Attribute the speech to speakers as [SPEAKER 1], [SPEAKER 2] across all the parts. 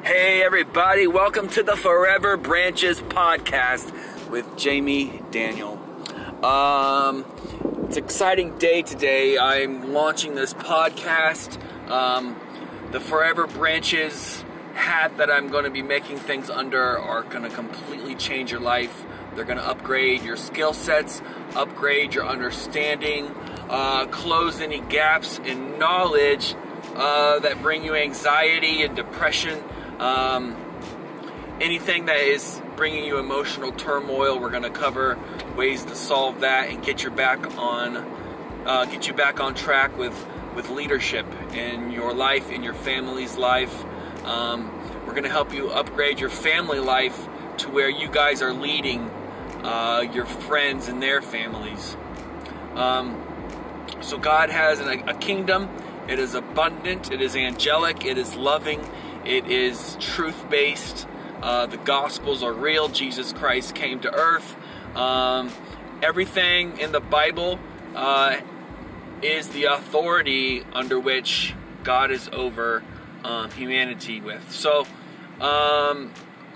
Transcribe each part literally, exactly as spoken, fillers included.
[SPEAKER 1] Hey everybody, welcome to the Forever Branches podcast with Jamie Daniel. Um, it's an exciting day today. I'm launching this podcast. Um, the Forever Branches hat that I'm going to be making things under are going to completely change your life. They're going to upgrade your skill sets, upgrade your understanding, uh, close any gaps in knowledge uh, that bring you anxiety and depression. Um, anything that is bringing you emotional turmoil, we're going to cover ways to solve that and get you back on, uh, get you back on track with with leadership in your life, in your family's life. Um, we're going to help you upgrade your family life to where you guys are leading uh, your friends and their families. Um, so God has a, a kingdom. It is abundant. It is angelic. It is loving. It is truth-based. Uh, the Gospels are real. Jesus Christ came to earth. Um, everything in the Bible uh, is the authority under which God is over um, humanity with. So, um,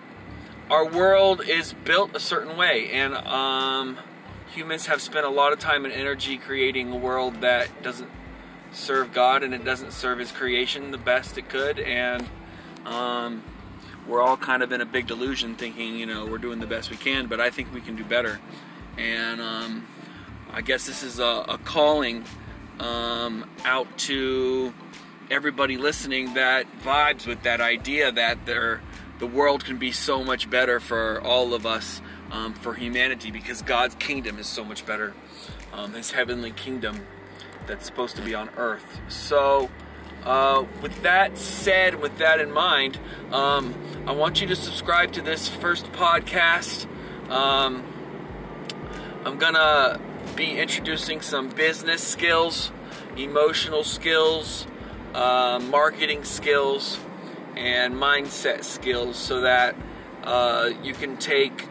[SPEAKER 1] our world is built a certain way, and um, humans have spent a lot of time and energy creating a world that doesn't serve God, and it doesn't serve His creation the best it could, and Um, we're all kind of in a big delusion thinking, you know, we're doing the best we can, but I think we can do better. And um, I guess this is a, a calling um, out to everybody listening that vibes with that idea that there, the world can be so much better for all of us, um, for humanity, because God's kingdom is so much better. Um, His heavenly kingdom that's supposed to be on earth. So Uh, with that said, with that in mind, um, I want you to subscribe to this first podcast. Um, I'm gonna be introducing some business skills, emotional skills, uh, marketing skills, and mindset skills so that uh, you can take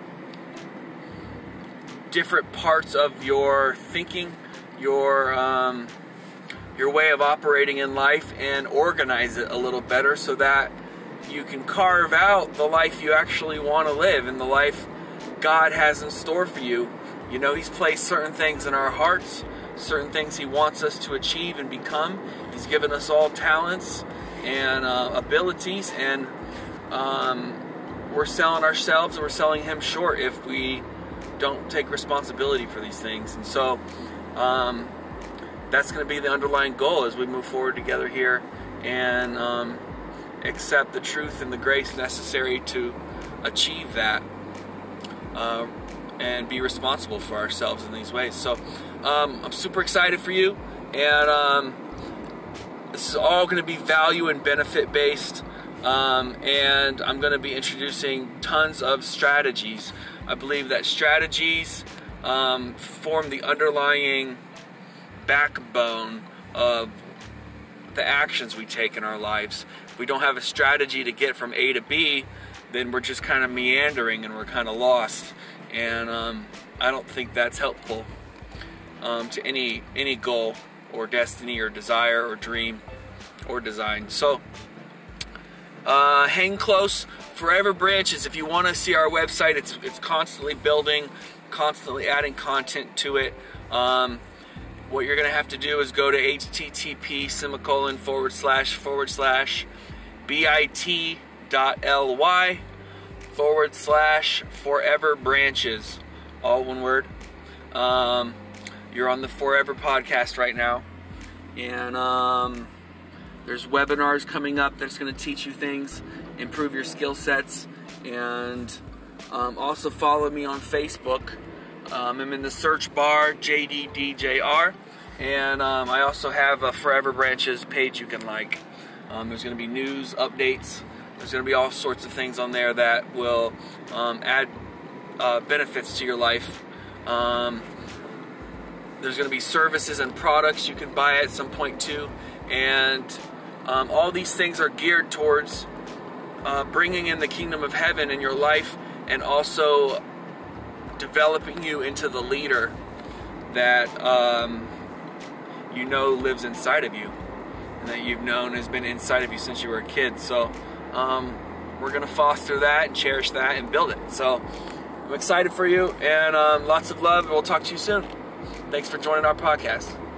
[SPEAKER 1] different parts of your thinking, your um, your way of operating in life, and organize it a little better so that you can carve out the life you actually want to live and the life God has in store for you. You know, He's placed certain things in our hearts, certain things He wants us to achieve and become. He's given us all talents and uh, abilities, and um, we're selling ourselves and we're selling Him short if we don't take responsibility for these things. And so um, that's going to be the underlying goal as we move forward together here and um, accept the truth and the grace necessary to achieve that uh, and be responsible for ourselves in these ways. So um, I'm super excited for you, and um, this is all going to be value and benefit based, um, and I'm going to be introducing tons of strategies. I believe that strategies um, form the underlying backbone of the actions we take in our lives. If we don't have a strategy to get from A to B, then we're just kind of meandering and we're kind of lost. And um, I don't think that's helpful um, to any any goal or destiny or desire or dream or design. So uh, hang close. Forever Branches. If you want to see our website, it's it's constantly building, constantly adding content to it. Um, What you're going to have to do is go to http semicolon forward slash forward slash bit.ly forward slash forever branches, all one word. Um, you're on the Forever podcast right now, and um, there's webinars coming up that's going to teach you things, improve your skill sets, and um, also follow me on Facebook. Um, I'm in the search bar, J D D J R, and um, I also have a Forever Branches page you can like. Um, there's going to be news, updates. There's going to be all sorts of things on there that will um, add uh, benefits to your life. Um, there's going to be services and products you can buy at some point too, and um, all these things are geared towards uh, bringing in the kingdom of heaven in your life, and also developing you into the leader that um, you know lives inside of you, and that you've known has been inside of you since you were a kid. So um, we're gonna foster that and cherish that and build it. So I'm excited for you, and um, lots of love, and we'll talk to you soon. Thanks for joining our podcast.